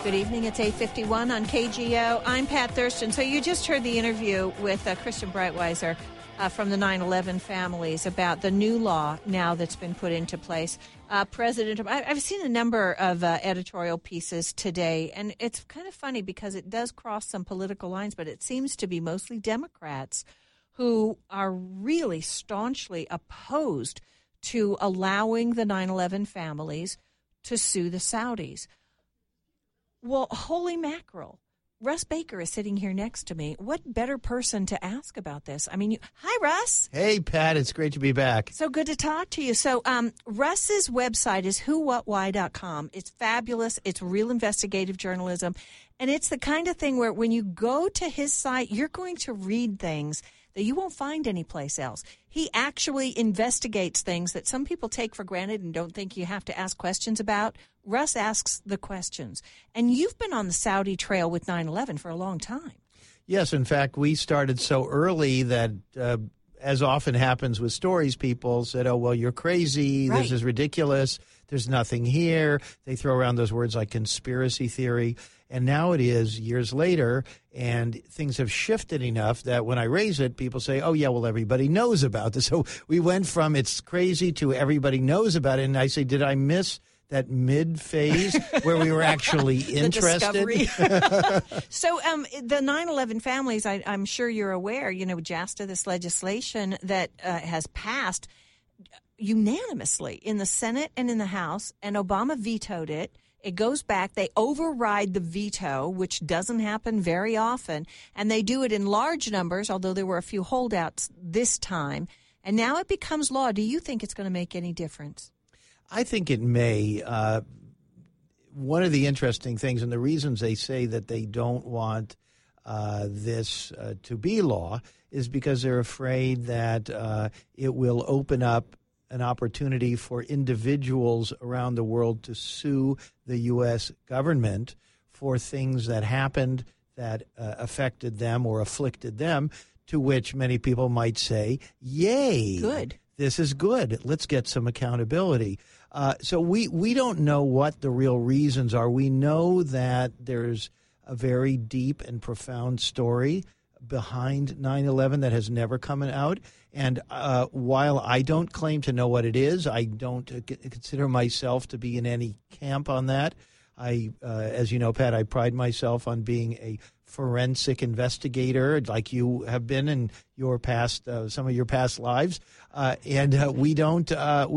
Good evening. It's 8:51 on KGO. I'm Pat Thurston. So you just heard the interview with Christian Breitweiser from the 9/11 families about the new law now that's been put into place. I've seen a number of editorial pieces today, and it's kind of funny because it does cross some political lines, but it seems to be mostly Democrats who are really staunchly opposed to allowing the 9/11 families to sue the Saudis. Well, holy mackerel. Russ Baker is sitting here next to me. What better person to ask about this? I mean, hi, Russ. Hey, Pat. It's great to be back. So good to talk to you. So Russ's website is whowhatwhy.com. It's fabulous. It's real investigative journalism. And it's the kind of thing where when you go to his site, you're going to read things that you won't find anyplace else. He actually investigates things that some people take for granted and don't think you have to ask questions about. Russ asks the questions. And you've been on the Saudi trail with 9/11 for a long time. Yes, in fact, we started so early that, as often happens with stories, people said, oh, well, you're crazy. Right. This is ridiculous. There's nothing here. They throw around those words like conspiracy theory. And now it is years later, and things have shifted enough that when I raise it, people say, oh, yeah, well, everybody knows about this. So we went from it's crazy to everybody knows about it. And I say, did I miss that mid-phase where we were actually interested? So the 9/11 families, I'm sure you're aware, JASTA, this legislation that has passed unanimously in the Senate and in the House, and Obama vetoed it. It goes back. They override the veto, which doesn't happen very often, and they do it in large numbers, although there were a few holdouts this time. And now it becomes law. Do you think it's going to make any difference? I think it may. One of the interesting things, and the reasons they say that they don't want this to be law, is because they're afraid that it will open up an opportunity for individuals around the world to sue the U.S. government for things that happened that affected them or afflicted them, to which many people might say, yay. Good. This is good. Let's get some accountability. So we don't know what the real reasons are. We know that there's a very deep and profound story behind 9/11 that has never come out. And while I don't claim to know what it is, I don't consider myself to be in any camp on that. As you know, Pat, I pride myself on being a forensic investigator, like you have been in your past, some of your past lives, and we don't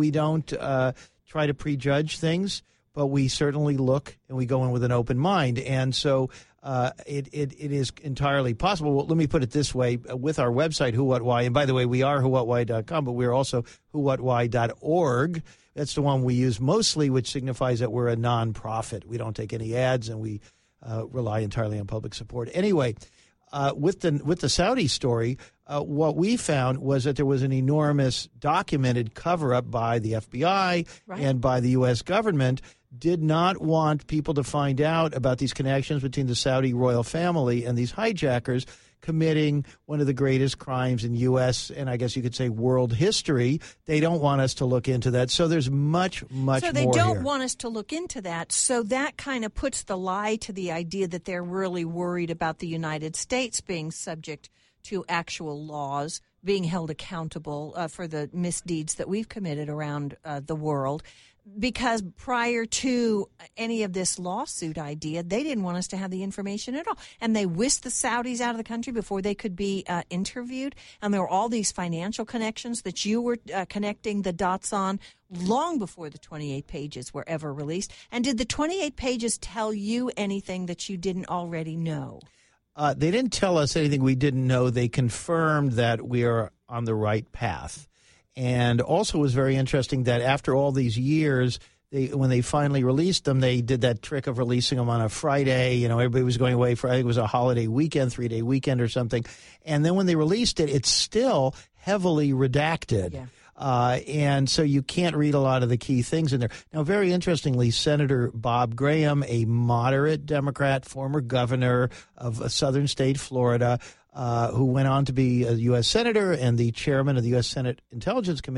try to prejudge things, but we certainly look and we go in with an open mind, and so it is entirely possible. Well, let me put it this way: with our website, Who What Why, and by the way, we are whowhatwhy.com, but we're also whowhatwhy.org. That's the one we use mostly, which signifies that we're a nonprofit. We don't take any ads, and we rely entirely on public support. Anyway, with the Saudi story, what we found was that there was an enormous documented cover-up by the FBI and by the U.S. government. Did not want people to find out about these connections between the Saudi royal family and these hijackers committing one of the greatest crimes in U.S. and I guess you could say world history. They don't want us to look into that. So there's much more So they don't here. want us to look into that. So that kind of puts the lie to the idea that they're really worried about the United States being subject to actual laws, being held accountable for the misdeeds that we've committed around the world. Because prior to any of this lawsuit idea, they didn't want us to have the information at all. And they whisked the Saudis out of the country before they could be interviewed. And there were all these financial connections that you were connecting the dots on long before the 28 pages were ever released. And did the 28 pages tell you anything that you didn't already know? They didn't tell us anything we didn't know. They confirmed that we are on the right path. And also it was very interesting that after all these years, when they finally released them, they did that trick of releasing them on a Friday. Everybody was going away for, I think it was a holiday weekend, 3-day weekend or something. And then when they released it, it's still heavily redacted. Yeah. And so you can't read a lot of the key things in there. Now, very interestingly, Senator Bob Graham, a moderate Democrat, former governor of a southern state, Florida, who went on to be a U.S. Senator and the chairman of the U.S. Senate Intelligence Committee,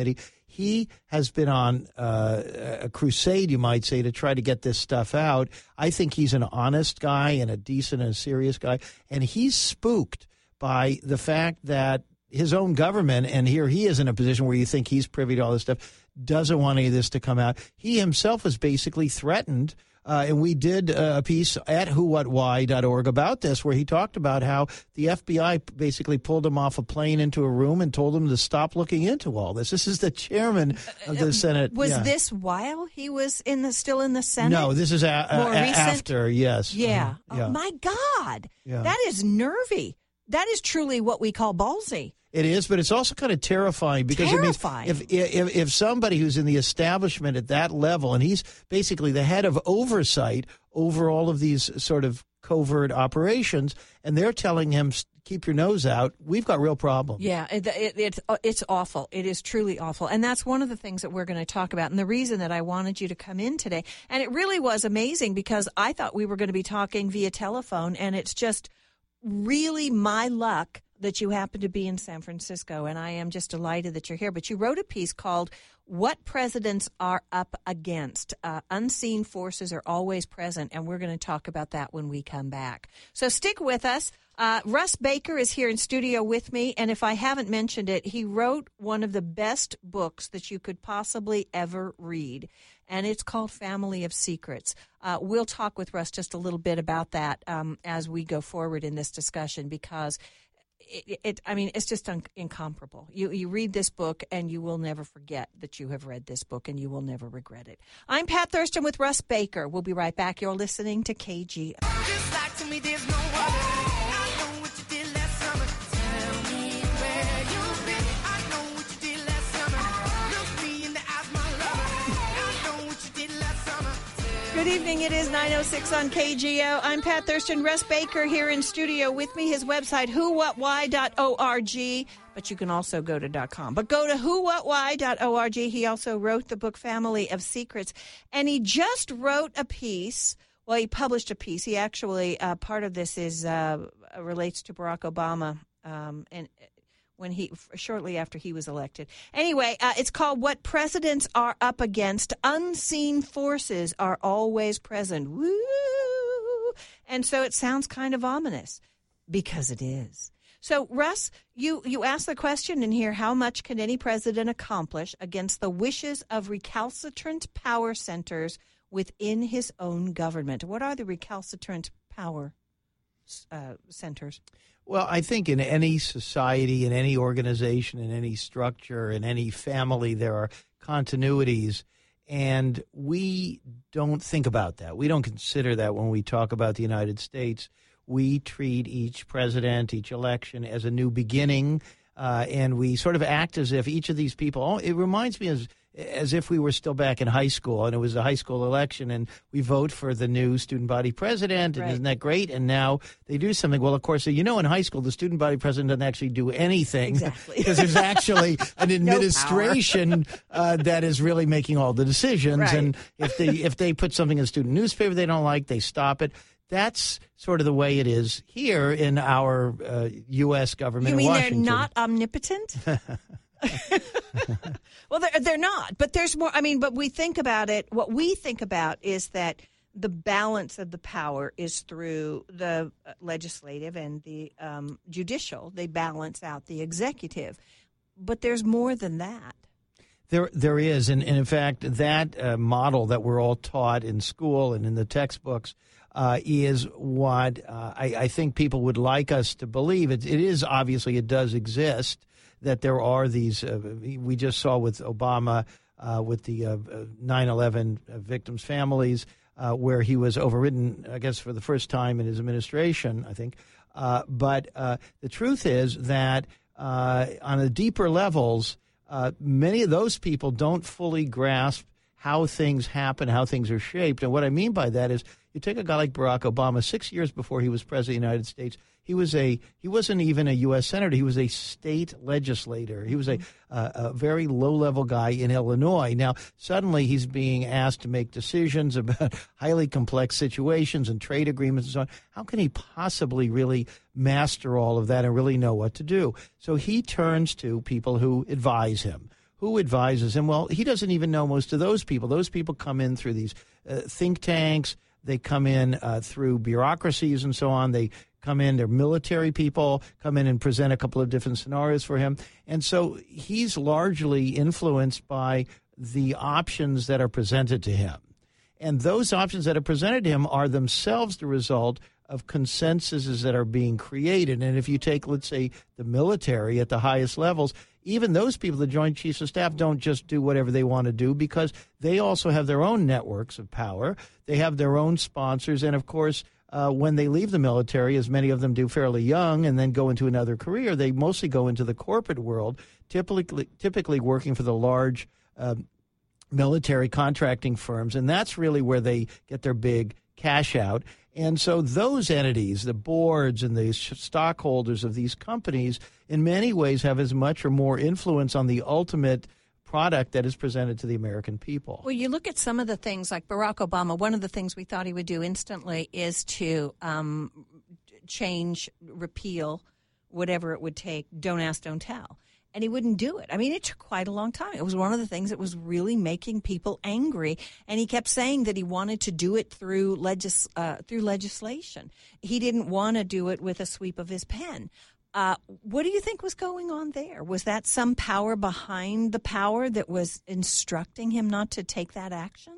he has been on a crusade, you might say, to try to get this stuff out. I think he's an honest guy and a decent and serious guy, and he's spooked by the fact that his own government, and here he is in a position where you think he's privy to all this stuff, doesn't want any of this to come out. He himself was basically threatened. And we did a piece at whowhatwhy.org about this, where he talked about how the FBI basically pulled him off a plane into a room and told him to stop looking into all this. This is the chairman of the Senate. Was this while he was still in the Senate? No, this is after, yes. Yeah. Yeah. Oh, my God. Yeah. That is nervy. That is truly what we call ballsy. It is, but it's also kind of terrifying because it means if somebody who's in the establishment at that level, and he's basically the head of oversight over all of these sort of covert operations, and they're telling him, keep your nose out, we've got real problems. Yeah, it's awful. It is truly awful. And that's one of the things that we're going to talk about. And the reason that I wanted you to come in today, and it really was amazing because I thought we were going to be talking via telephone, and it's just really my luck that you happen to be in San Francisco, and I am just delighted that you're here. But you wrote a piece called What Presidents Are Up Against. Unseen forces are always present, and we're going to talk about that when we come back. So stick with us. Russ Baker is here in studio with me, and if I haven't mentioned it, he wrote one of the best books that you could possibly ever read, and it's called Family of Secrets. We'll talk with Russ just a little bit about that as we go forward in this discussion, because it's just incomparable. You read this book, and you will never forget that you have read this book, and you will never regret it. I'm Pat Thurston with Russ Baker. We'll be right back. You're listening to KGO. Just like to me, there's no other. I know what you did last summer. Tell me where you've been. I know what you did last summer. Look me in the eyes, my lover. I know what you did last summer. Good evening. It is 9:06 on KGO. I'm Pat Thurston. Russ Baker here in studio with me. His website, whowhatwhy.org, but you can also go to .com. But go to whowhatwhy.org. He also wrote the book Family of Secrets, and he just wrote a piece. Well, he published a piece. He actually, part of this is relates to Barack Obama, and when shortly after he was elected. Anyway, it's called What Presidents Are Up Against. Unseen forces are always present. Woo! And so it sounds kind of ominous, because it is. So, Russ, you asked the question in here, how much can any president accomplish against the wishes of recalcitrant power centers within his own government? What are the recalcitrant power centers? Well, I think in any society, in any organization, in any structure, in any family, there are continuities, and we don't think about that. We don't consider that when we talk about the United States. We treat each president, each election as a new beginning, and we sort of act as if each of these people, it reminds me as if we were still back in high school, and it was a high school election, and we vote for the new student body president, and Isn't that great? And now they do something. Well, of course, in high school, the student body president doesn't actually do anything. Exactly. Because there's actually an administration that is really making all the decisions. Right. And if they put something in the student newspaper they don't like, they stop it. That's sort of the way it is here in our U.S. government. You mean in Washington. They're not omnipotent? Well, they're not, but there's more. I mean, but we think about it. What we think about is that the balance of the power is through the legislative and the judicial. They balance out the executive, but there's more than that. There is, and in fact, that model that we're all taught in school and in the textbooks is what I think people would like us to believe. It is obviously, it does exist, that there are these, we just saw with Obama, with the 9/11 victims' families, where he was overridden, I guess, for the first time in his administration, I think. But the truth is that on the deeper levels, many of those people don't fully grasp how things happen, how things are shaped. And what I mean by that is, you take a guy like Barack Obama, 6 years before he was president of the United States, he wasn't even a U.S. senator. He was a state legislator. He was a very low-level guy in Illinois. Now, suddenly he's being asked to make decisions about highly complex situations and trade agreements and so on. How can he possibly really master all of that and really know what to do? So he turns to people who advise him, who advises him? Well, he doesn't even know most of those people. Those people come in through these think tanks. They come in through bureaucracies and so on. They come in, they're military people, come in and present a couple of different scenarios for him. And so he's largely influenced by the options that are presented to him. And those options that are presented to him are themselves the result of consensuses that are being created. And if you take, let's say, the military at the highest levels, even those people, the Joint Chiefs of Staff, don't just do whatever they want to do because they also have their own networks of power. They have their own sponsors. And, of course, when they leave the military, as many of them do fairly young, and then go into another career, they mostly go into the corporate world, typically working for the large military contracting firms. And that's really where they get their big cash out. And so those entities, the boards and the stockholders of these companies, in many ways have as much or more influence on the ultimate product that is presented to the American people. Well, you look at some of the things like Barack Obama, one of the things we thought he would do instantly is to change, repeal, whatever it would take, don't ask, don't tell. And he wouldn't do it. I mean, it took quite a long time. It was one of the things that was really making people angry. And he kept saying that he wanted to do it through legislation. He didn't want to do it with a sweep of his pen. What do you think was going on there? Was that some power behind the power that was instructing him not to take that action?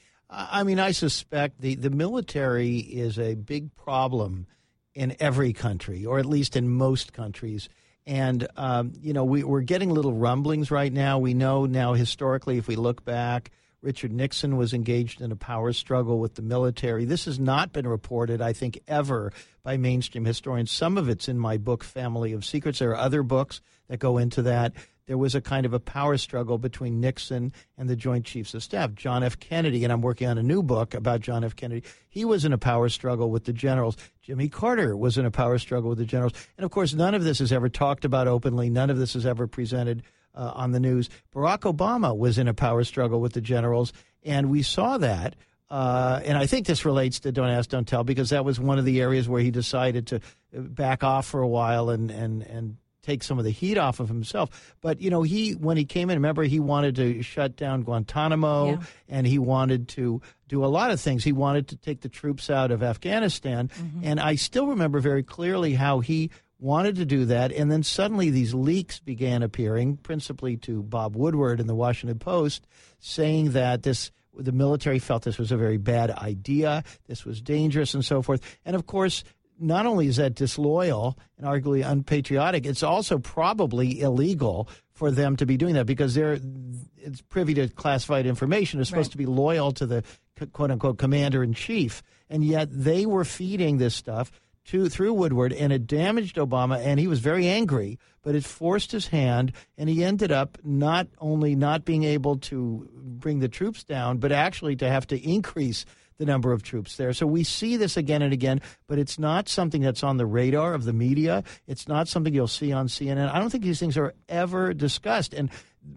I mean, I suspect the military is a big problem in every country, or at least in most countries. And, we're getting little rumblings right now. We know now historically, if we look back, Richard Nixon was engaged in a power struggle with the military. This has not been reported, I think, ever by mainstream historians. Some of it's in my book, Family of Secrets. There are other books that go into that. There was a kind of a power struggle between Nixon and the Joint Chiefs of Staff. John F. Kennedy, and I'm working on a new book about John F. Kennedy, he was in a power struggle with the generals. Jimmy Carter was in a power struggle with the generals. And, of course, none of this is ever talked about openly. None of this is ever presented on the news. Barack Obama was in a power struggle with the generals, and we saw that. And I think this relates to Don't Ask, Don't Tell, because that was one of the areas where he decided to back off for a while and take some of the heat off of himself. But, when he came in, remember, he wanted to shut down Guantanamo, and he wanted to do a lot of things. He wanted to take the troops out of Afghanistan. Mm-hmm. And I still remember very clearly how he wanted to do that. And then suddenly these leaks began appearing, principally to Bob Woodward in the Washington Post, saying that the military felt this was a very bad idea, this was dangerous, and so forth. And, of course, not only is that disloyal and arguably unpatriotic, it's also probably illegal for them to be doing that because it's privy to classified information. It's supposed to be loyal to the quote-unquote commander-in-chief. And yet they were feeding this stuff through Woodward, and it damaged Obama, and he was very angry, but it forced his hand, and he ended up not only not being able to bring the troops down, but actually to have to increase the number of troops there. So we see this again and again, but it's not something that's on the radar of the media. It's not something you'll see on CNN. I don't think these things are ever discussed. And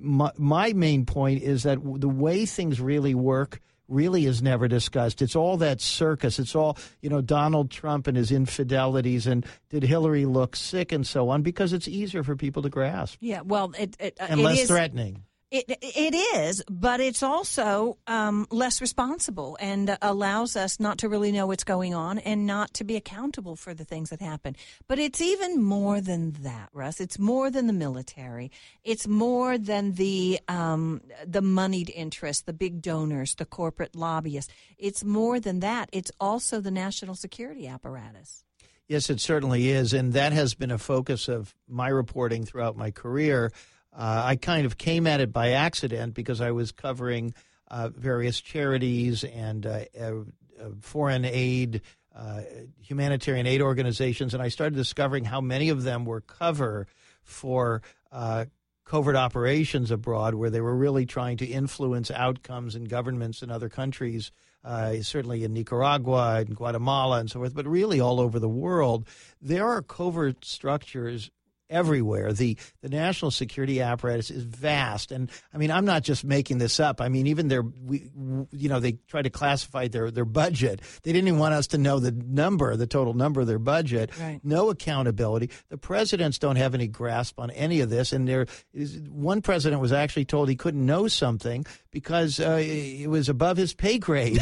my main point is that the way things really work really is never discussed. It's all that circus. It's all, Donald Trump and his infidelities and did Hillary look sick and so on, because it's easier for people to grasp. Yeah, well, and less threatening. It is, but it's also less responsible and allows us not to really know what's going on and not to be accountable for the things that happen. But it's even more than that, Russ. It's more than the military. It's more than the moneyed interests, the big donors, the corporate lobbyists. It's more than that. It's also the national security apparatus. Yes, it certainly is, and that has been a focus of my reporting throughout my career. I kind of came at it by accident because I was covering various charities and foreign aid, humanitarian aid organizations, and I started discovering how many of them were cover for covert operations abroad, where they were really trying to influence outcomes in governments in other countries, certainly in Nicaragua and Guatemala and so forth, but really all over the world. There are covert structures everywhere. The national security apparatus is vast, and I mean, I'm not just making this up. I mean, even they try to classify their budget. They didn't even want us to know the total number of their budget. Right. No accountability. The presidents don't have any grasp on any of this, and one president was actually told he couldn't know something because it was above his pay grade.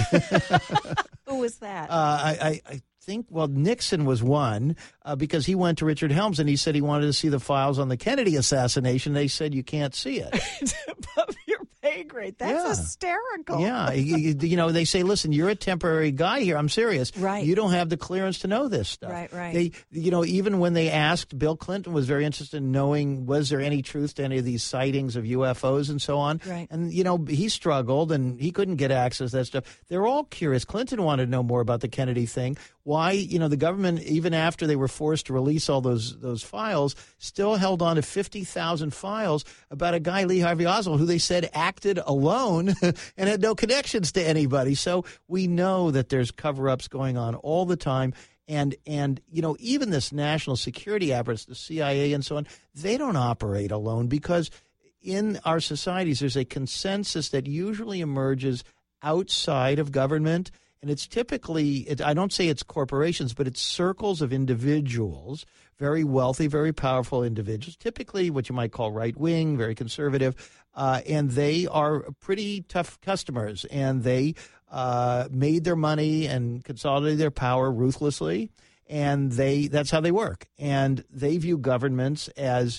Who was that? I think, Nixon was one because he went to Richard Helms and he said he wanted to see the files on the Kennedy assassination. They said, you can't see it. It's above your pay grade. That's hysterical. Yeah. They say, listen, you're a temporary guy here. I'm serious. Right. You don't have the clearance to know this stuff. Right. Even when they asked, Bill Clinton was very interested in knowing, was there any truth to any of these sightings of UFOs and so on? Right. And, he struggled and he couldn't get access to that stuff. They're all curious. Clinton wanted to know more about the Kennedy thing. Why, the government, even after they were forced to release all those files, still held on to 50,000 files about a guy, Lee Harvey Oswald, who they said acted alone and had no connections to anybody. So we know that there's cover-ups going on all the time. And even this national security apparatus, the CIA and so on, they don't operate alone because in our societies there's a consensus that usually emerges outside of government. And it's typically, I don't say it's corporations, but it's circles of individuals, very wealthy, very powerful individuals, typically what you might call right-wing, very conservative, and they are pretty tough customers. And they made their money and consolidated their power ruthlessly, and that's how they work. And they view governments as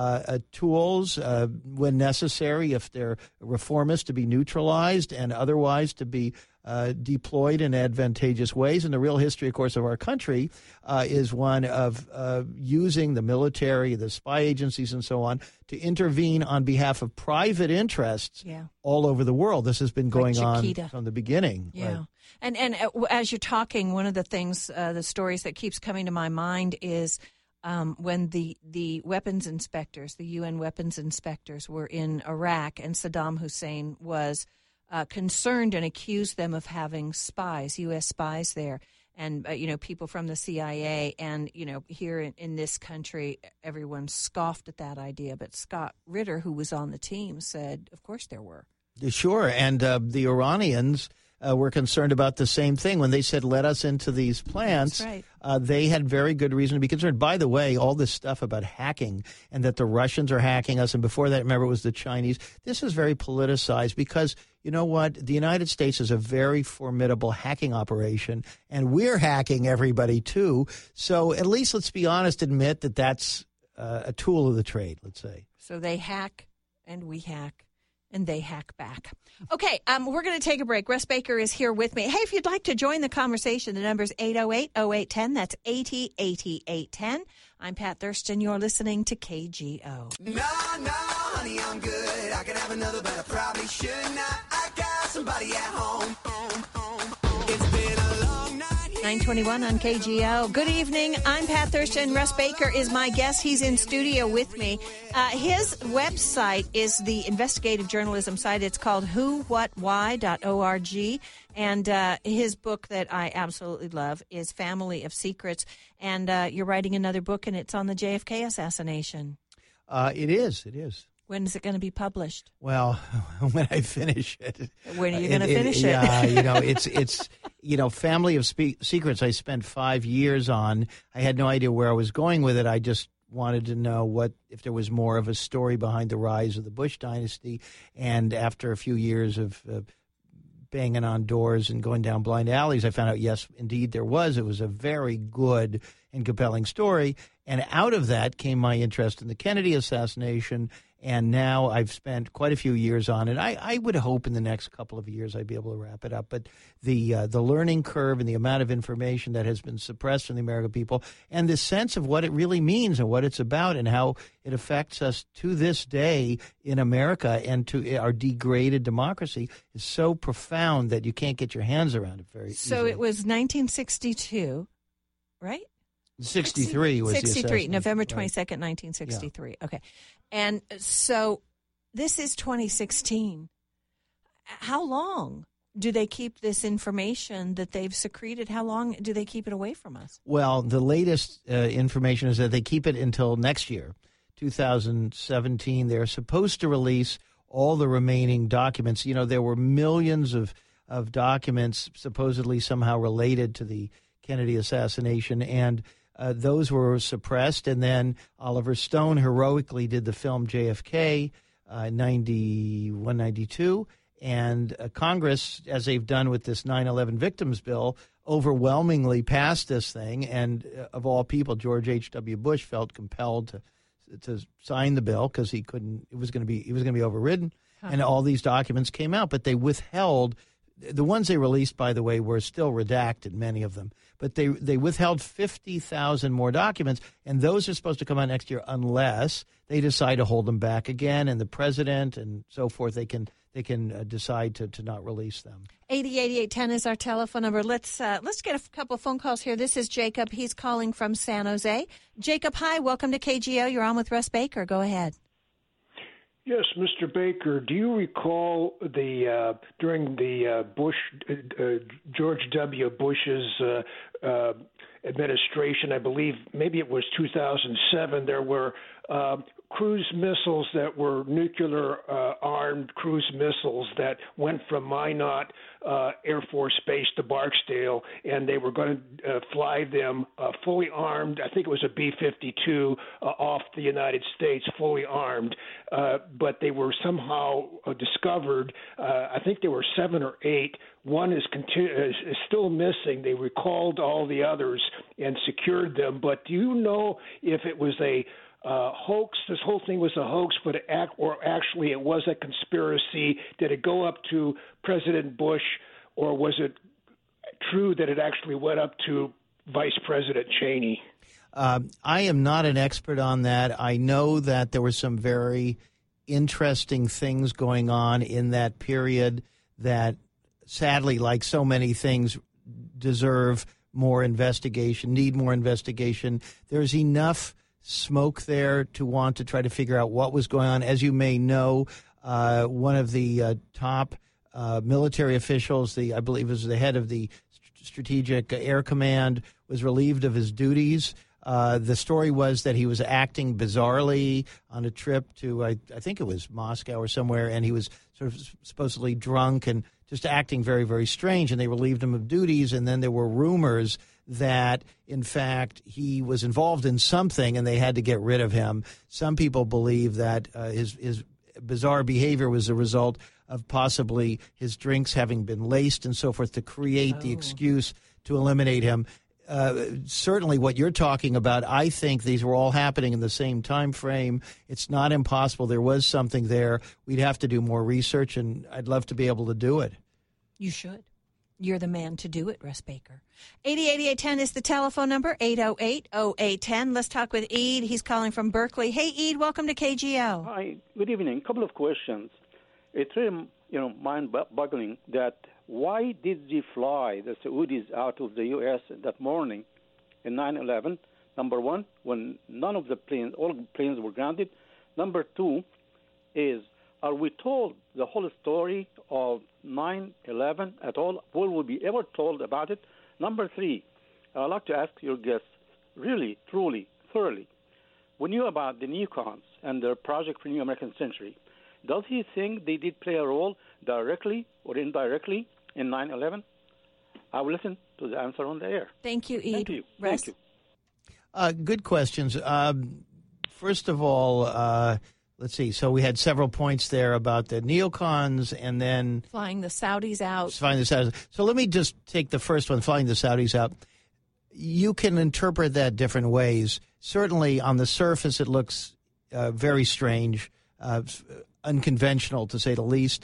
tools when necessary, if they're reformist, to be neutralized and otherwise to be deployed in advantageous ways. And the real history, of course, of our country is one of using the military, the spy agencies and so on to intervene on behalf of private interests all over the world. This has been going on from the beginning. Yeah. Right? And as you're talking, one of the things, the stories that keeps coming to my mind is when the weapons inspectors, the UN weapons inspectors, were in Iraq and Saddam Hussein was concerned and accused them of having spies, U.S. spies there, and people from the CIA. And here in this country, everyone scoffed at that idea. But Scott Ritter, who was on the team, said, "Of course there were." Sure, and the Iranians were concerned about the same thing when they said, let us into these plants. That's right. They had very good reason to be concerned. By the way, all this stuff about hacking and that the Russians are hacking us, and before that, remember, it was the Chinese. This is very politicized because, you know what, the United States is a very formidable hacking operation, and we're hacking everybody too. So at least let's be honest, admit that that's a tool of the trade, let's say. So they hack and we hack. And they hack back. Okay, we're going to take a break. Russ Baker is here with me. Hey, if you'd like to join the conversation, the number's 808-0810. That's 80-80-810. I'm Pat Thurston. You're listening to KGO. No, honey, I'm good. I could have another, but I probably should not. I got somebody at home. It's been a long night. 921 on KGO. Good evening. I'm Pat Thurston. Russ Baker is my guest. He's in studio with me. His website is the investigative journalism site. It's called whowhatwhy.org. And his book that I absolutely love is Family of Secrets. And you're writing another book, and it's on the JFK assassination. It is. When is it going to be published? Well, when I finish it. When are you going to finish it? Yeah, it's Family of Secrets I spent 5 years on. I had no idea where I was going with it. I just wanted to know if there was more of a story behind the rise of the Bush dynasty. And after a few years of banging on doors and going down blind alleys, I found out, yes, indeed there was. It was a very good and compelling story. And out of that came my interest in the Kennedy assassination. And now I've spent quite a few years on it. I would hope in the next couple of years I'd be able to wrap it up. But the learning curve and the amount of information that has been suppressed from the American people and the sense of what it really means and what it's about and how it affects us to this day in America and to our degraded democracy is so profound that you can't get your hands around it very easily. So it was 1962, right? 63 was 63, the November 22nd, 1963. Yeah. Okay. And so this is 2016. How long do they keep this information that they've secreted? How long do they keep it away from us? Well, the latest information is that they keep it until next year, 2017. They're supposed to release all the remaining documents. You know, there were millions of documents supposedly somehow related to the Kennedy assassination, and those were suppressed. And then Oliver Stone heroically did the film JFK, 91, 92. And Congress, as they've done with this 9/11 victims bill, overwhelmingly passed this thing. And of all people, George H.W. Bush felt compelled to sign the bill because he was going to be overridden. And all these documents came out, but they withheld. The ones they released, by the way, were still redacted, many of them. But they withheld 50,000 more documents, and those are supposed to come out next year unless they decide to hold them back again, and the president and so forth, they can decide to not release them. 808810 is our telephone number. Let's get a couple of phone calls here. This is Jacob. He's calling from San Jose. Jacob, hi. Welcome to KGO. You're on with Russ Baker. Go ahead. Yes, Mr. Baker, do you recall during the George W. Bush's administration, I believe maybe it was 2007, there were cruise missiles that were nuclear armed cruise missiles that went from Minot Air Force Base to Barksdale, and they were going to fly them fully armed. I think it was a B-52 off the United States, fully armed, but they were somehow discovered. I think there were 7 or 8. One is still missing. They recalled all the others and secured them. But do you know if it was a hoax? This whole thing was a hoax, but actually it was a conspiracy. Did it go up to President Bush, or was it true that it actually went up to Vice President Cheney? I am not an expert on that. I know that there were some very interesting things going on in that period that, sadly, like so many things, deserve more investigation, need more investigation. There's enough smoke there to want to try to figure out what was going on. As you may know, one of the top military officials, I believe was the head of the Strategic Air Command, was relieved of his duties. The story was that he was acting bizarrely on a trip to, I think it was Moscow or somewhere, and he was sort of supposedly drunk and just acting very, very strange, and they relieved him of duties. And then there were rumors that, in fact, he was involved in something and they had to get rid of him. Some people believe that his bizarre behavior was a result of possibly his drinks having been laced and so forth to create the excuse to eliminate him. Certainly what you're talking about, I think these were all happening in the same time frame. It's not impossible. There was something there. We'd have to do more research, and I'd love to be able to do it. You should. You're the man to do it, Russ Baker. 808810 is the telephone number, 808-0810. Let's talk with Eid. He's calling from Berkeley. Hey, Eid, welcome to KGO. Hi, good evening. A couple of questions. It's really, mind-boggling that why did they fly the Saudis out of the U.S. that morning in 9/11? Number one, when none of the planes, all planes were grounded. Number two is, are we told the whole story of 9/11 at all? Will we be ever told about it? Number three, I'd like to ask your guests, really, truly, thoroughly, we knew about the neocons and their project for New American Century. Does he think they did play a role directly or indirectly in 9/11? I will listen to the answer on the air. Thank you, Eid. Thank you. Russ? Thank you. Good questions. First of all, let's see. So we had several points there about the neocons and then Flying the Saudis out. So let me just take the first one, flying the Saudis out. You can interpret that different ways. Certainly on the surface it looks very strange, unconventional to say the least.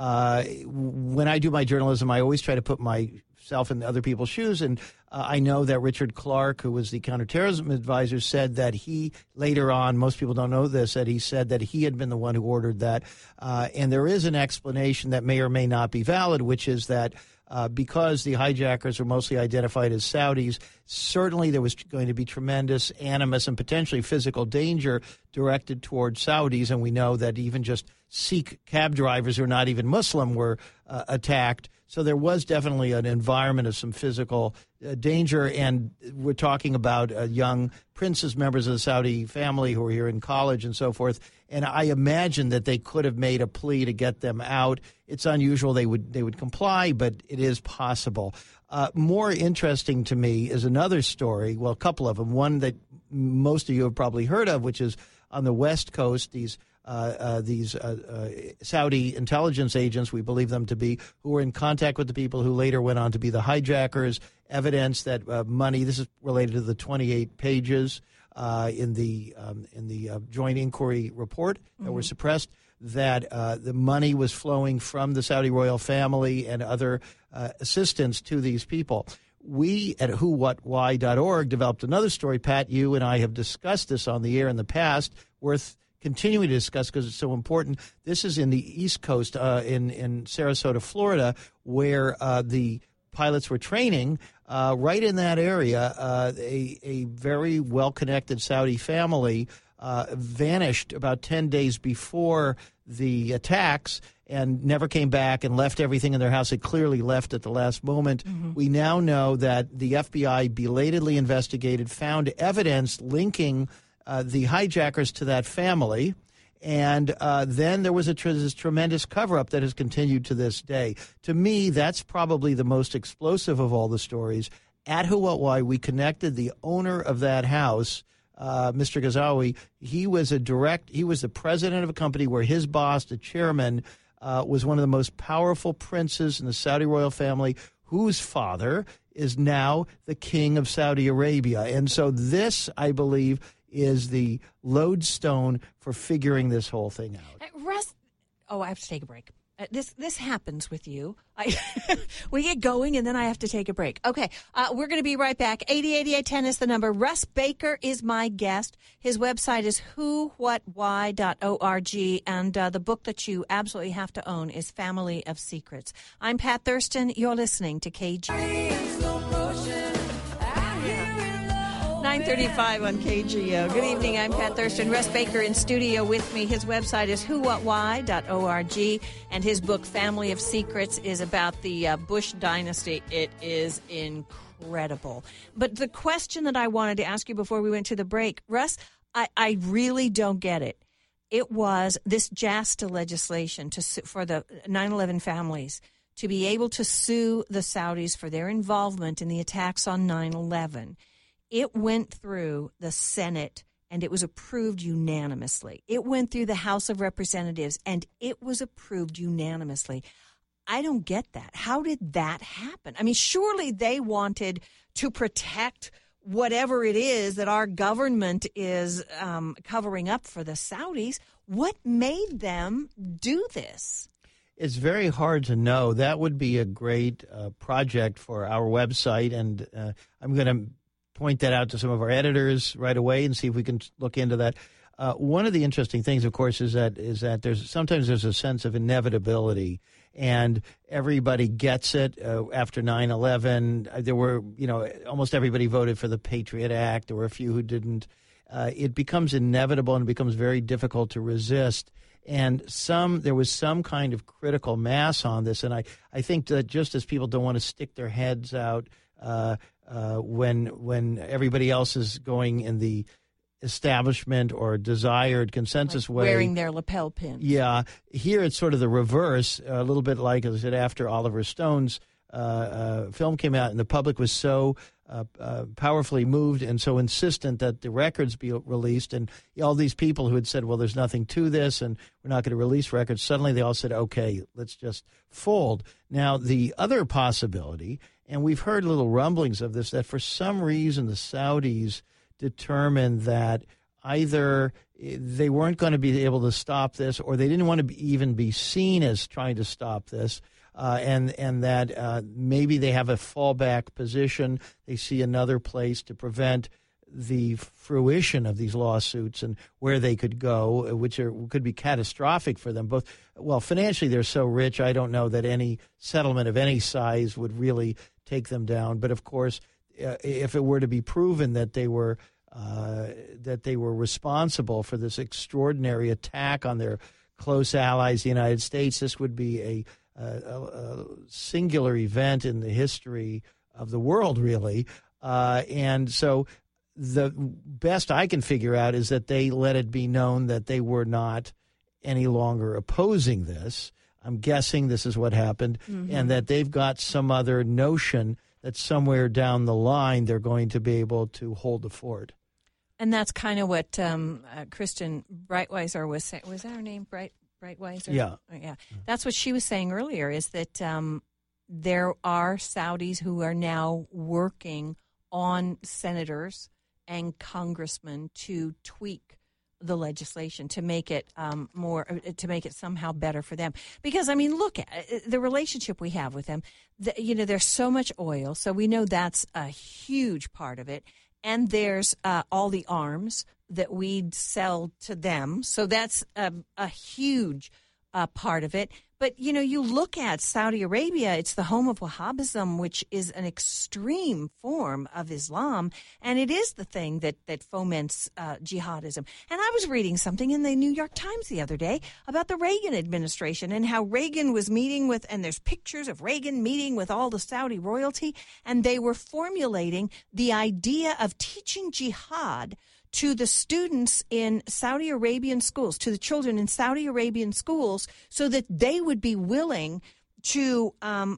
When I do my journalism, I always try to put myself in other people's shoes, and I know that Richard Clark, who was the counterterrorism advisor, said that he, later on, most people don't know this, that he said that he had been the one who ordered that. And there is an explanation that may or may not be valid, which is that because the hijackers are mostly identified as Saudis, certainly there was going to be tremendous animus and potentially physical danger directed toward Saudis. And we know that even just Sikh cab drivers who are not even Muslim were attacked. So there was definitely an environment of some physical danger, and we're talking about young princes, members of the Saudi family who are here in college and so forth. And I imagine that they could have made a plea to get them out. It's unusual they would comply, but it is possible. More interesting to me is another story, well, a couple of them. One that most of you have probably heard of, which is on the West Coast, these Saudi intelligence agents, we believe them to be, who were in contact with the people who later went on to be the hijackers. Evidence that money, this is related to the 28 pages in the joint inquiry report that were suppressed, that the money was flowing from the Saudi royal family and other assistants to these people. We at whowhatwhy.org developed another story. Pat, you and I have discussed this on the air in the past, worth continuing to discuss because it's so important. This is in the East Coast, in Sarasota, Florida, where the pilots were training. Right in that area, a very well-connected Saudi family vanished about 10 days before the attacks and never came back and left everything in their house. It clearly left at the last moment. We now know that the FBI belatedly investigated, found evidence linking the hijackers to that family, and then there was this tremendous cover-up that has continued to this day. To me, that's probably the most explosive of all the stories. At Who What Why, we connected the owner of that house, Mr. Ghazawi. He was the president of a company where his boss, the chairman, was one of the most powerful princes in the Saudi royal family, whose father is now the king of Saudi Arabia. And so this, I believe, is the lodestone for figuring this whole thing out. Russ, I have to take a break. This happens with you. We get going, and then I have to take a break. Okay, we're going to be right back. 808810 is the number. Russ Baker is my guest. His website is whowhatwhy.org, and the book that you absolutely have to own is Family of Secrets. I'm Pat Thurston. You're listening to KG. 9:35 on KGO. Good evening. I'm Pat Thurston. Russ Baker in studio with me. His website is whowhatwhy.org, and his book, Family of Secrets, is about the Bush dynasty. It is incredible. But the question that I wanted to ask you before we went to the break, Russ, I really don't get it. It was this JASTA legislation for the 9/11 families to be able to sue the Saudis for their involvement in the attacks on 9/11. It went through the Senate, and it was approved unanimously. It went through the House of Representatives, and it was approved unanimously. I don't get that. How did that happen? I mean, surely they wanted to protect whatever it is that our government is covering up for the Saudis. What made them do this? It's very hard to know. That would be a great project for our website, and I'm going to point that out to some of our editors right away and see if we can look into that. One of the interesting things, of course, is that sometimes there's a sense of inevitability, and everybody gets it. After 9/11, there were, almost everybody voted for the Patriot Act. There were a few who didn't. It becomes inevitable and it becomes very difficult to resist. And there was some kind of critical mass on this, and I think that just as people don't want to stick their heads out when everybody else is going in the establishment or desired consensus way. Wearing their lapel pins. Yeah. Here it's sort of the reverse, a little bit like, as I said, after Oliver Stone's film came out and the public was so powerfully moved and so insistent that the records be released, and all these people who had said, well, there's nothing to this and we're not going to release records, suddenly they all said, okay, let's just fold. Now, the other possibility, and we've heard little rumblings of this, that for some reason the Saudis determined that either they weren't going to be able to stop this, or they didn't want to even be seen as trying to stop this, and that maybe they have a fallback position. They see another place to prevent the fruition of these lawsuits and where they could go, which could be catastrophic for them both. Well, financially, they're so rich, I don't know that any settlement of any size would really take them down. But of course, if it were to be proven that they were responsible for this extraordinary attack on their close allies, the United States, this would be singular event in the history of the world, really. And so the best I can figure out is that they let it be known that they were not any longer opposing this. I'm guessing this is what happened, and that they've got some other notion that somewhere down the line they're going to be able to hold the fort. And that's kind of what Kristen Breitweiser was saying. Was that her name, Breitweiser? Yeah. Yeah. That's what she was saying earlier, is that there are Saudis who are now working on senators and congressmen to tweak the legislation to make it to make it somehow better for them. Because, I mean, look at the relationship we have with them. There's so much oil, so we know that's a huge part of it. And there's all the arms that we'd sell to them. So that's a huge part of it. But, you look at Saudi Arabia, it's the home of Wahhabism, which is an extreme form of Islam. And it is the thing that foments jihadism. And I was reading something in the New York Times the other day about the Reagan administration and how Reagan was meeting with, and there's pictures of Reagan meeting with all the Saudi royalty, and they were formulating the idea of teaching jihad to the students in Saudi Arabian schools, to the children in Saudi Arabian schools, so that they would be willing to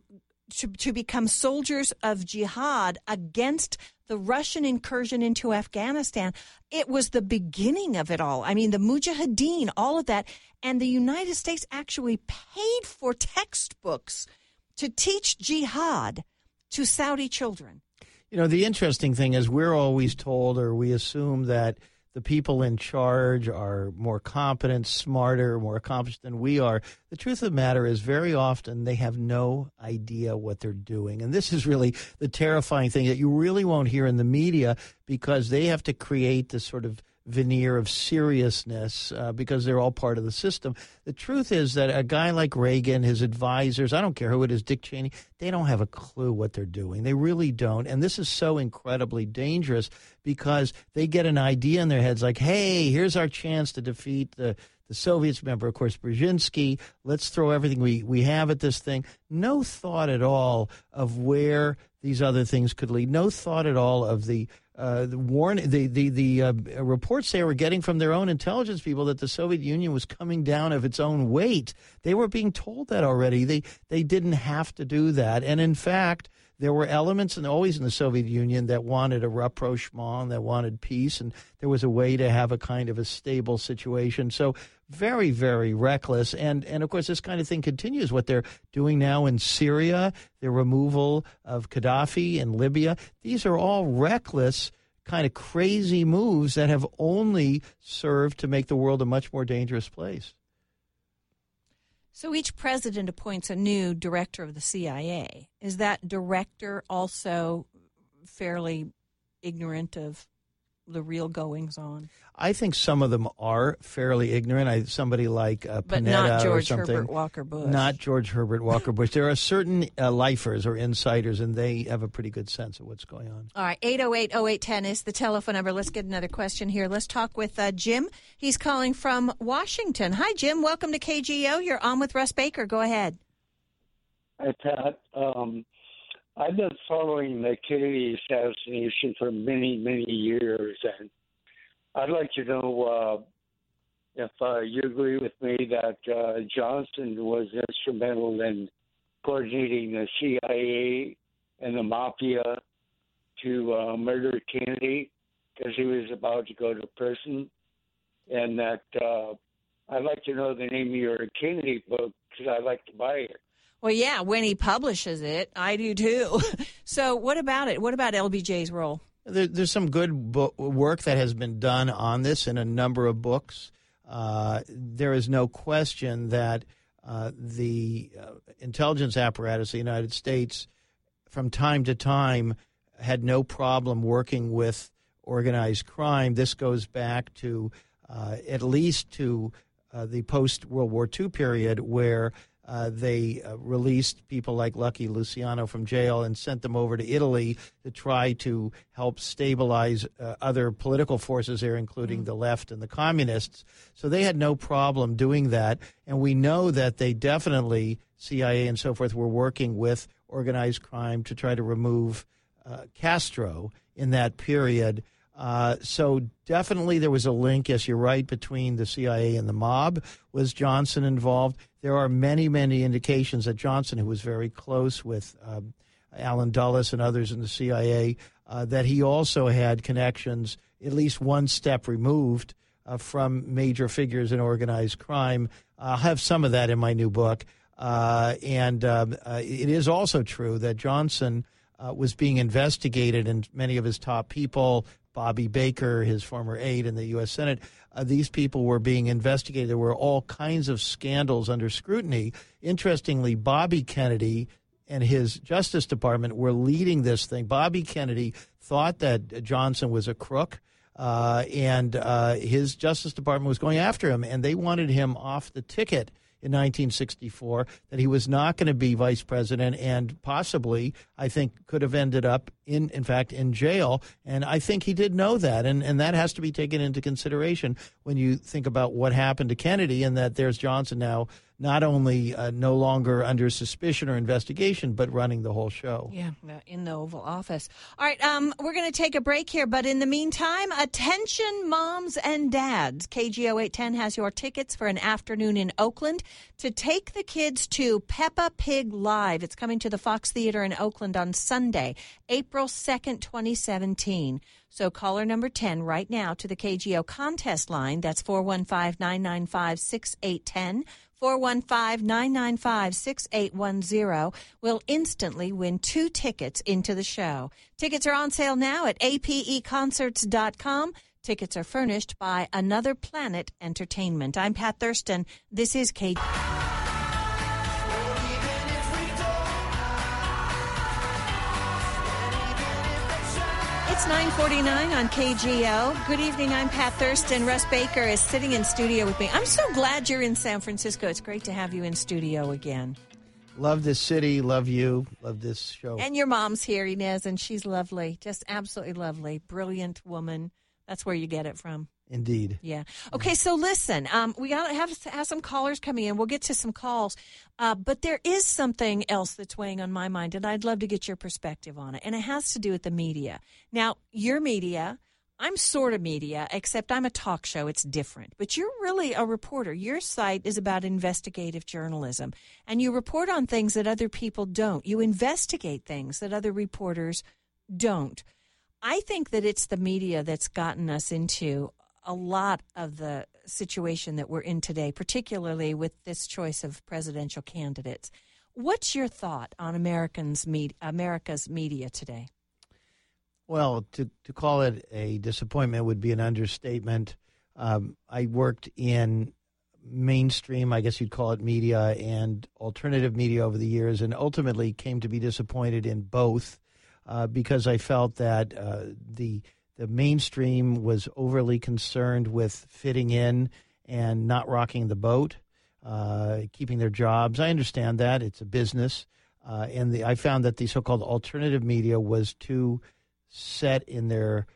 become soldiers of jihad against the Russian incursion into Afghanistan. It was the beginning of it all. I mean, the Mujahideen, all of that. And the United States actually paid for textbooks to teach jihad to Saudi children. The interesting thing is we're always told, or we assume, that the people in charge are more competent, smarter, more accomplished than we are. The truth of the matter is very often they have no idea what they're doing. And this is really the terrifying thing that you really won't hear in the media, because they have to create this sort of veneer of seriousness because they're all part of the system. The truth is that a guy like Reagan, his advisors, I don't care who it is, Dick Cheney, they don't have a clue what they're doing. They really don't. And this is so incredibly dangerous because they get an idea in their heads like, hey, here's our chance to defeat the Soviets. Remember, of course, Brzezinski. Let's throw everything we have at this thing. No thought at all of where these other things could lead. No thought at all of the reports they were getting from their own intelligence people that the Soviet Union was coming down of its own weight. They were being told that already. They didn't have to do that. And in fact, there were elements always in the Soviet Union that wanted a rapprochement, that wanted peace, and there was a way to have a kind of a stable situation. So very, very reckless. And of course, this kind of thing continues. What they're doing now in Syria, the removal of Gaddafi in Libya, these are all reckless, kind of crazy moves that have only served to make the world a much more dangerous place. So each president appoints a new director of the CIA. Is that director also fairly ignorant of the real goings-on? I think some of them are fairly ignorant. Somebody like Panetta, but not George or something. Herbert Walker Bush. Not George Herbert Walker Bush. There are certain lifers or insiders, and they have a pretty good sense of what's going on. All right, 808-0810 is the telephone number. Let's get another question here. Let's talk with Jim. He's calling from Washington. Hi, Jim. Welcome to KGO. You're on with Russ Baker. Go ahead. Hi, Pat. I've been following the Kennedy assassination for many, many years, and I'd like to know if you agree with me that Johnson was instrumental in coordinating the CIA and the mafia to murder Kennedy because he was about to go to prison, and that I'd like to know the name of your Kennedy book because I'd like to buy it. Well, yeah, when he publishes it, I do too. So what about it? What about LBJ's role? There's some good work that has been done on this in a number of books. There is no question that the intelligence apparatus of the United States from time to time had no problem working with organized crime. This goes back to at least to the post-World War II period where They released people like Lucky Luciano from jail and sent them over to Italy to try to help stabilize other political forces there, including the left and the communists. So they had no problem doing that. And we know that they definitely, CIA and so forth, were working with organized crime to try to remove Castro in that period. So definitely there was a link, yes, you're right, between the CIA and the mob. Was Johnson involved? There are many, many indications that Johnson, who was very close with Alan Dulles and others in the CIA, that he also had connections at least one step removed from major figures in organized crime. I'll have some of that in my new book. And it is also true that Johnson was being investigated, and many of his top people, Bobby Baker, his former aide in the U.S. Senate, these people were being investigated. There were all kinds of scandals under scrutiny. Interestingly, Bobby Kennedy and his Justice Department were leading this thing. Bobby Kennedy thought that Johnson was a crook, and his Justice Department was going after him, and they wanted him off the ticket in 1964, that he was not going to be vice president, and possibly, I think, could have ended up in fact, in jail. And I think he did know that, and that has to be taken into consideration when you think about what happened to Kennedy, and that there's Johnson now not only no longer under suspicion or investigation, but running the whole show. Yeah, in the Oval Office. All right, we're going to take a break here, but in the meantime, attention moms and dads. KGO 810 has your tickets for an afternoon in Oakland to take the kids to Peppa Pig Live. It's coming to the Fox Theater in Oakland on Sunday, April 2nd, 2017. So caller number 10 right now to the KGO contest line. That's 415-995-6810. 415-995-6810 will instantly win 2 tickets into the show. Tickets are on sale now at apeconcerts.com. Tickets are furnished by Another Planet Entertainment. I'm Pat Thurston. This is KGO. It's 9:49 on KGO. Good evening. I'm Pat Thurston. Russ Baker is sitting in studio with me. I'm so glad you're in San Francisco. It's great to have you in studio again. Love this city. Love you. Love this show. And your mom's here, Inez, and she's lovely. Just absolutely lovely. Brilliant woman. That's where you get it from. Indeed. Yeah. Okay, so listen, we got to have some callers coming in. We'll get to some calls. But there is something else that's weighing on my mind, and I'd love to get your perspective on it. And it has to do with the media. Now, your media, I'm sort of media, except I'm a talk show. It's different. But you're really a reporter. Your site is about investigative journalism. And you report on things that other people don't. You investigate things that other reporters don't. I think that it's the media that's gotten us into a lot of the situation that we're in today, particularly with this choice of presidential candidates. What's your thought on America's media today? Well, to call it a disappointment would be an understatement. I worked in mainstream, I guess you'd call it, media and alternative media over the years, and ultimately came to be disappointed in both because I felt that the mainstream was overly concerned with fitting in and not rocking the boat, keeping their jobs. I understand that. It's a business. I found that the so-called alternative media was too set in their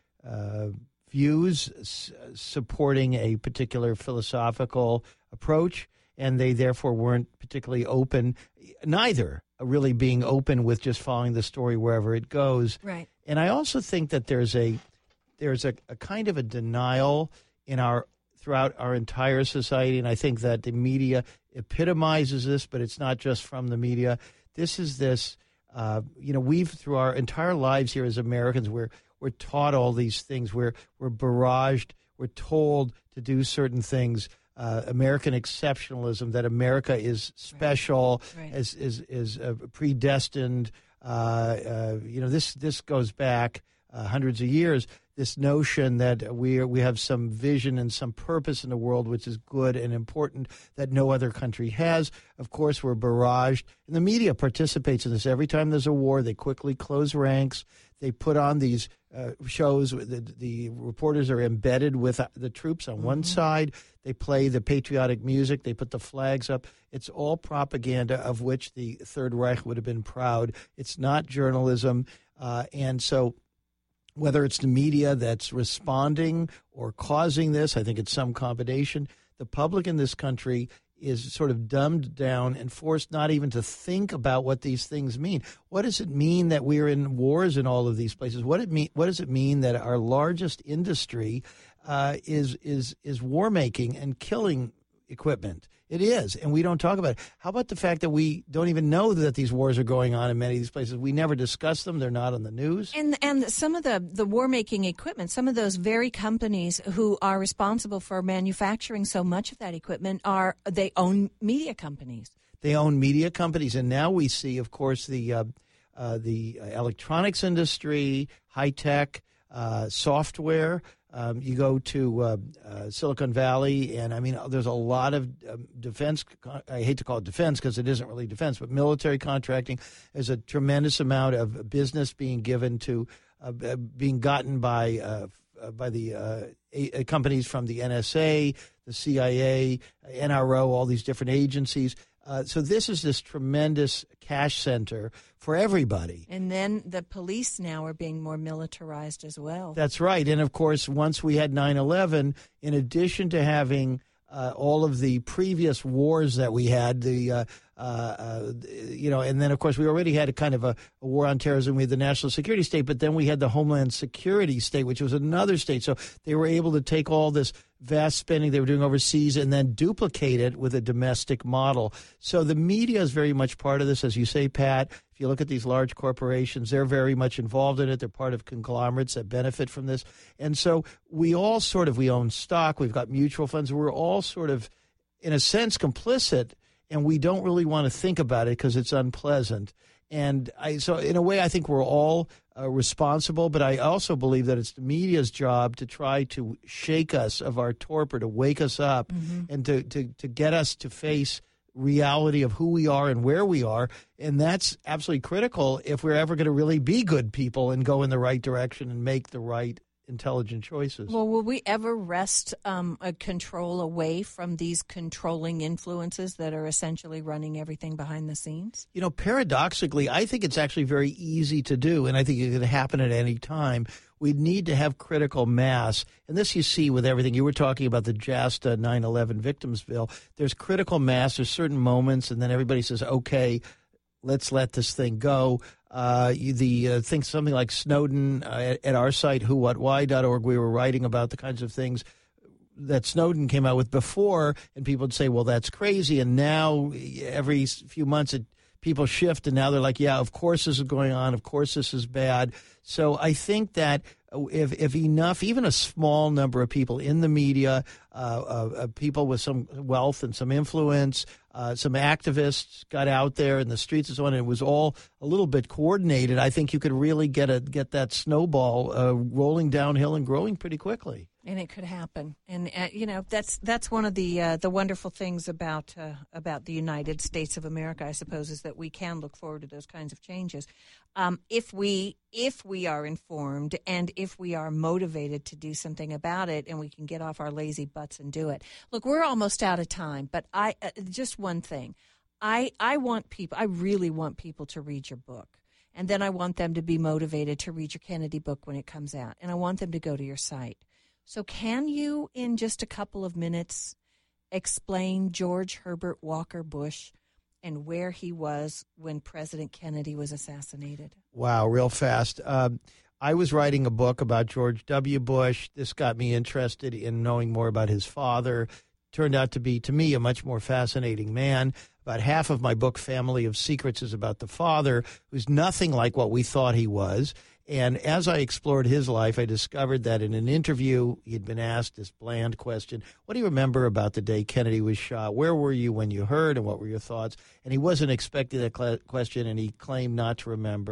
views, supporting a particular philosophical approach, and they therefore weren't particularly open, neither really being open with just following the story wherever it goes. Right. And I also think that there's a kind of a denial throughout our entire society, and I think that the media epitomizes this, but it's not just from the media. This is this, we've, through our entire lives here as Americans, we're taught all these things. We're barraged. We're told to do certain things. American exceptionalism, that America is special, Right. is predestined. This goes back hundreds of years. this notion that we have some vision and some purpose in the world which is good and important that no other country has. Of course, we're barraged. And the media participates in this. Every time there's a war, they quickly close ranks. They put on these shows. The reporters are embedded with the troops on one side. They play the patriotic music. They put the flags up. It's all propaganda of which the Third Reich would have been proud. It's not journalism. And so whether it's the media that's responding or causing this, I think it's some combination. The public in this country is sort of dumbed down and forced not even to think about what these things mean. What does it mean that we're in wars in all of these places? What does it mean that our largest industry is war making and killing equipment? It is, and we don't talk about it. How about the fact that we don't even know that these wars are going on in many of these places? We never discuss them. They're not on the news. And some of the war-making equipment, some of those very companies who are responsible for manufacturing so much of that equipment they own media companies. They own media companies, and now we see, of course, the electronics industry, high-tech, software. You go to Silicon Valley, and I mean, there's a lot of defense. I hate to call it defense because it isn't really defense, but military contracting. There's a tremendous amount of business being given to, being gotten by the companies from the NSA, the CIA, NRO, all these different agencies. So this is this tremendous cash center for everybody. And then the police now are being more militarized as well. That's right. And, of course, once we had 9/11, in addition to having all of the previous wars that we had, and then, of course, we already had a kind of a war on terrorism. We had the national security state, but then we had the Homeland Security state, which was another state. So they were able to take all this vast spending they were doing overseas and then duplicate it with a domestic model. So the media is very much part of this. As you say, Pat, if you look at these large corporations, they're very much involved in it. They're part of conglomerates that benefit from this. And so we all we own stock. We've got mutual funds. We're all sort of, in a sense, complicit, and we don't really want to think about it because it's unpleasant. And so in a way, I think we're all responsible, but I also believe that it's the media's job to try to shake us of our torpor, to wake us up, and to get us to face reality of who we are and where we are. And that's absolutely critical if we're ever going to really be good people and go in the right direction and make the right intelligent choices. Well, will we ever wrest a control away from these controlling influences that are essentially running everything behind the scenes? You know, paradoxically, I think it's actually very easy to do, and I think it can happen at any time. We need to have critical mass, and this you see with everything. You were talking about the JASTA 9/11 victims bill. There's critical mass. There's certain moments, and then everybody says, okay, let's let this thing go. Think something like Snowden at our site, whowhatwhy.org, we were writing about the kinds of things that Snowden came out with before, and people would say, well, that's crazy. And now every few months people shift, and now they're like, yeah, of course this is going on. Of course this is bad. So I think that if enough, even a small number of people in the media, people with some wealth and some influence, some activists got out there in the streets and so on, and it was all a little bit coordinated, I think you could really get that snowball rolling downhill and growing pretty quickly. And it could happen, and that's one of the wonderful things about the United States of America, I suppose, is that we can look forward to those kinds of changes, if we are informed and if we are motivated to do something about it, and we can get off our lazy butts and do it. Look, we're almost out of time, but just one thing, I really want people to read your book. And then I want them to be motivated to read your Kennedy book when it comes out, and I want them to go to your site. So can you, in just a couple of minutes, explain George Herbert Walker Bush and where he was when President Kennedy was assassinated? Wow, real fast. I was writing a book about George W. Bush. This got me interested in knowing more about his father. Turned out to be, to me, a much more fascinating man. About half of my book, Family of Secrets, is about the father, who's nothing like what we thought he was. And as I explored his life, I discovered that in an interview, he'd been asked this bland question, what do you remember about the day Kennedy was shot? Where were you when you heard, and what were your thoughts? And he wasn't expecting that question, and he claimed not to remember.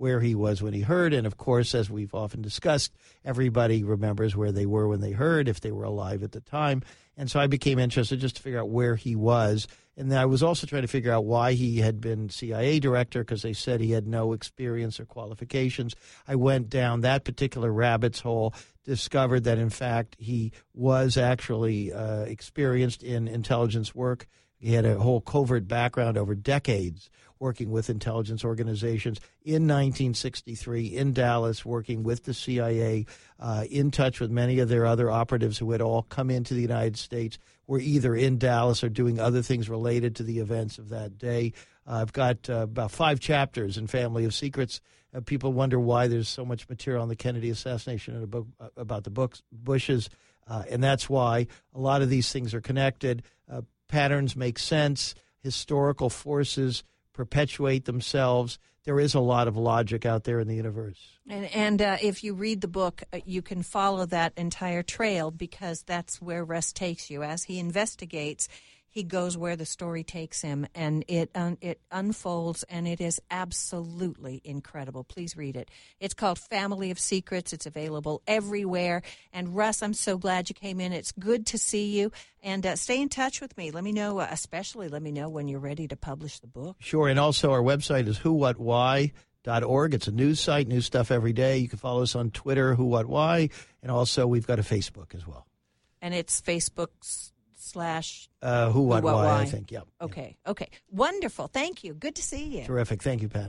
where he was when he heard. And, of course, as we've often discussed, everybody remembers where they were when they heard, if they were alive at the time. And so I became interested just to figure out where he was. And then I was also trying to figure out why he had been CIA director, because they said he had no experience or qualifications. I went down that particular rabbit's hole, discovered that, in fact, he was actually experienced in intelligence work. He had a whole covert background over decades working with intelligence organizations. In 1963, in Dallas, working with the CIA, in touch with many of their other operatives who had all come into the United States, were either in Dallas or doing other things related to the events of that day. I've got about 5 chapters in Family of Secrets. People wonder why there's so much material on the Kennedy assassination and about the Bushes, and that's why a lot of these things are connected. Patterns make sense. Historical forces perpetuate themselves. There is a lot of logic out there in the universe. And if you read the book, you can follow that entire trail, because that's where Russ takes you. As he investigates, he goes where the story takes him, and it unfolds, and it is absolutely incredible. Please read it. It's called Family of Secrets. It's available everywhere. And Russ, I'm so glad you came in. It's good to see you. And stay in touch with me. Let me know, especially let me know when you're ready to publish the book. Sure, and also our website is whowhatwhy.org. It's a news site, new stuff every day. You can follow us on Twitter, Who What Why, and also we've got a Facebook as well. And it's Facebook's / Who What Why, I think, yeah. Okay. Wonderful. Thank you. Good to see you. Terrific. Thank you, Pat.